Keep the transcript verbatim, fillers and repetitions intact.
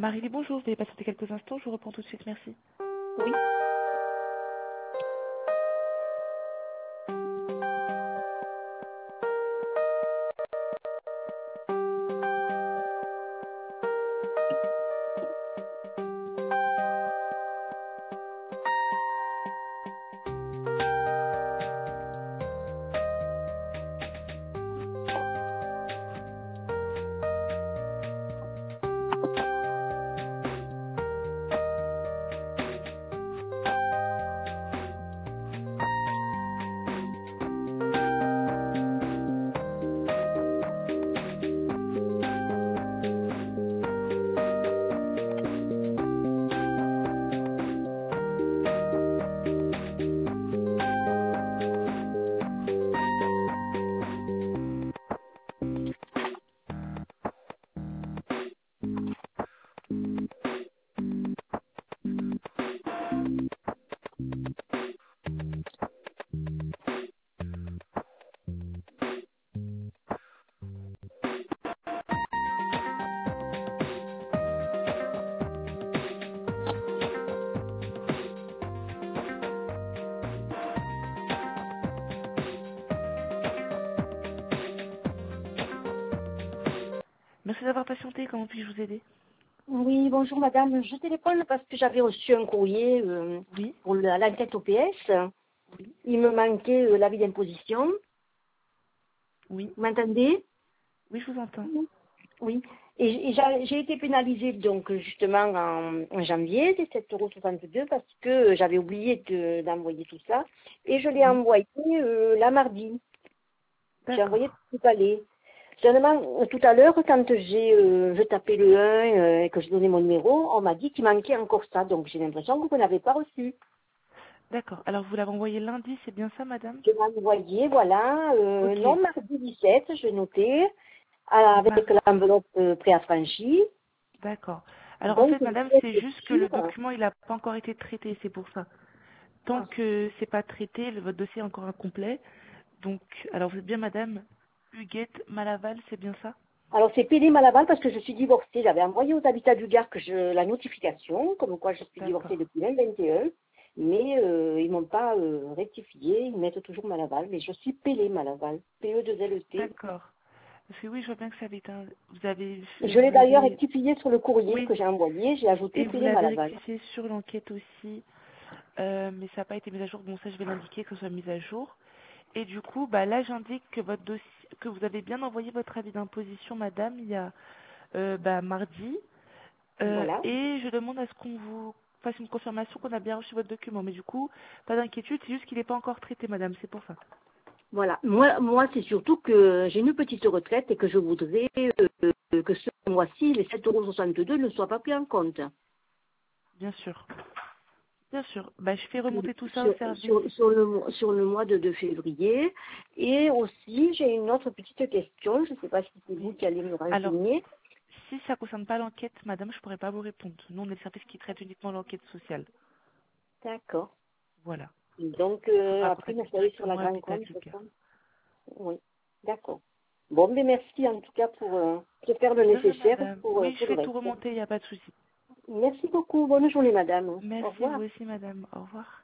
Marie, bonjour, vous allez patienter quelques instants, je vous reprends tout de suite, merci. Oui. Merci d'avoir patienté, comment puis-je vous aider? Oui, bonjour madame. Je téléphone parce que j'avais reçu un courrier euh, Oui, pour la- l'enquête O P S. oui, Il me manquait euh, l'avis d'imposition. oui, Vous m'entendez? oui, je vous entends. Oui. Et, et j'ai j'ai été pénalisée donc justement en, en janvier des sept euros soixante-deux parce que j'avais oublié de- d'envoyer tout ça. Et je l'ai Oui, envoyé euh, la mardi. J'ai envoyé d'accord, tout palais. Seulement, euh, tout à l'heure, quand j'ai euh, je tapais le un euh, et que j'ai donné mon numéro, on m'a dit qu'il manquait encore ça. Donc j'ai l'impression que vous n'avez pas reçu. d'accord. Alors vous l'avez envoyé lundi, c'est bien ça, madame? Je l'ai envoyé, voilà, euh, Ok, non, mardi dix-sept, je notais, avec Mar- l'enveloppe euh, préaffranchie. d'accord. Alors en Donc, fait, je madame, voulais c'est être juste que le sûre. document, il n'a pas encore été traité, c'est pour ça. Tant Ah. que c'est pas traité, le- votre dossier est encore incomplet. Donc, alors vous êtes bien madame Huguette Malaval, c'est bien ça? Alors, c'est Pélé Malaval parce que je suis divorcée. J'avais envoyé aux habitats du Gard que je, la notification, comme quoi je suis divorcée D'accord, depuis le vingt et un. Mais euh, ils m'ont pas euh, rectifié. Ils mettent toujours Malaval. Mais je suis Pélé Malaval. P E deux L E T. d'accord. Parce que oui, je vois bien que ça avait été un- vous avez, Je vous l'ai d'ailleurs l'avez, rectifié sur le courrier oui, que j'ai envoyé. J'ai ajouté et vous Pélé l'avez Malaval. rectifié sur l'enquête aussi, euh, mais ça n'a pas été mis à jour. Bon, ça, je vais l'indiquer que ce soit mis à jour. Et du coup, bah là, j'indique que votre dossier, que vous avez bien envoyé votre avis d'imposition, madame, il y a euh, bah, mardi. Euh, Voilà. et je demande à ce qu'on vous fasse une confirmation qu'on a bien reçu votre document. Mais du coup, pas d'inquiétude, c'est juste qu'il n'est pas encore traité, madame, c'est pour ça. Voilà. Moi, moi c'est surtout que j'ai une petite retraite et que je voudrais euh, que ce mois-ci, les sept euros soixante-deux ne soient pas pris en compte. Bien sûr. Bien sûr. Bah, je fais remonter tout ça au Sur, service. sur, sur le, mois- sur le mois de, de février. Et aussi, j'ai une autre petite question. Je ne sais pas si c'est vous Oui. qui allez me Alors, renseigner. si ça ne concerne pas l'enquête, madame, je ne pourrais pas vous répondre. Nous, on est le service qui traite uniquement l'enquête sociale. D'accord. Voilà. Donc, Il euh, faudra après, il contacter faut aller sur la directement grande l'habitat compte, du c'est Gard. ça? Oui. D'accord. Bon, mais merci en tout cas pour euh, de faire le De rien, nécessaire madame. pour, euh, Oui, je pour le fais tout reste. remonter, il n'y a pas de souci. Merci beaucoup. Bonne journée, madame. Au Merci, revoir. vous aussi, madame. Au revoir.